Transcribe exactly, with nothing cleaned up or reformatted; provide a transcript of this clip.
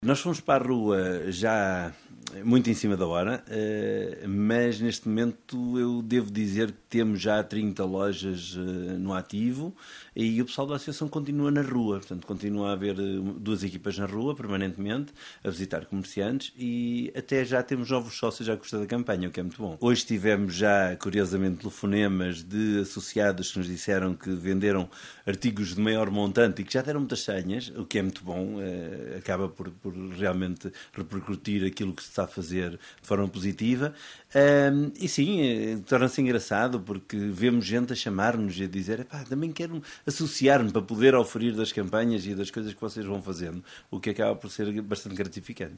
Nós fomos para a rua já muito em cima da hora, mas neste momento eu devo dizer que temos já trinta lojas no ativo e o pessoal da associação continua na rua, portanto continua a haver duas equipas na rua permanentemente, a visitar comerciantes e até já temos novos sócios à custa da campanha, o que é muito bom. Hoje tivemos já, curiosamente, telefonemas de associados que nos disseram que venderam artigos de maior montante e que já deram muitas senhas, o que é muito bom, acaba por, por realmente repercutir aquilo que se está a fazer de forma positiva. Um, e sim, torna-se engraçado porque vemos gente a chamar-nos e a dizer: também quero associar-me para poder oferir das campanhas e das coisas que vocês vão fazendo, o que acaba por ser bastante gratificante.